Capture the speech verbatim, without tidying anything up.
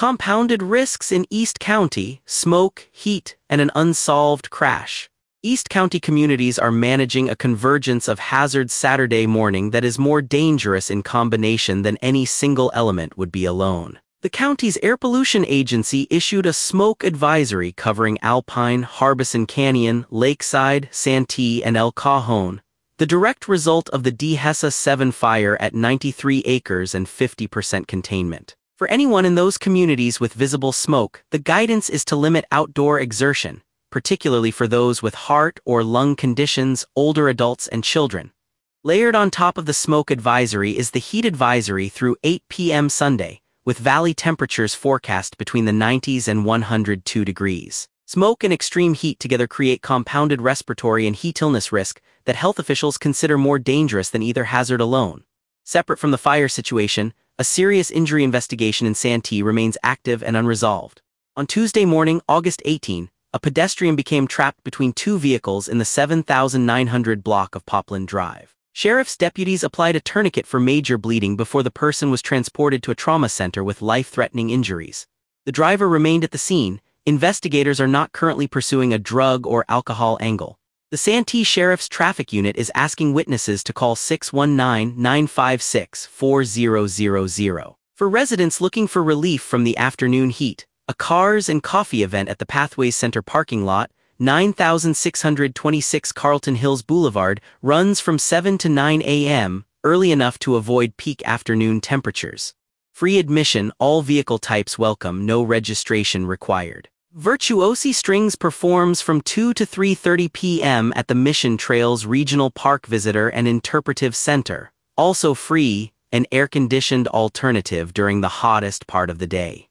Compounded risks in East County: smoke, heat, and an unsolved crash. East County communities are managing a convergence of hazards Saturday morning that is more dangerous in combination than any single element would be alone. The county's air pollution agency issued a smoke advisory covering Alpine, Harbison Canyon, Lakeside, Santee, and El Cajon, the direct result of the Dehesa seven fire at ninety-three acres and fifty percent containment. For anyone in those communities with visible smoke, the guidance is to limit outdoor exertion, particularly for those with heart or lung conditions, older adults, and children. Layered on top of the smoke advisory is the heat advisory through eight p m Sunday, with valley temperatures forecast between the nineties and one hundred two degrees. Smoke and extreme heat together create compounded respiratory and heat illness risk that health officials consider more dangerous than either hazard alone. Separate from the fire situation, a serious injury investigation in Santee remains active and unresolved. On Tuesday morning, August eighteenth, a pedestrian became trapped between two vehicles in the seven thousand nine hundred block of Popland Drive. Sheriff's deputies applied a tourniquet for major bleeding before the person was transported to a trauma center with life-threatening injuries. The driver remained at the scene. Investigators are not currently pursuing a drug or alcohol angle. The Santee Sheriff's Traffic Unit is asking witnesses to call six one nine, nine five six, four zero zero zero. For residents looking for relief from the afternoon heat, a Cars and Coffee event at the Pathways Center parking lot, nine thousand six hundred twenty-six Carlton Hills Boulevard, runs from seven to nine a m, early enough to avoid peak afternoon temperatures. Free admission, all vehicle types welcome, no registration required. Virtuosi Strings performs from two to three thirty p m at the Mission Trails Regional Park Visitor and Interpretive Center, also free, an air-conditioned alternative during the hottest part of the day.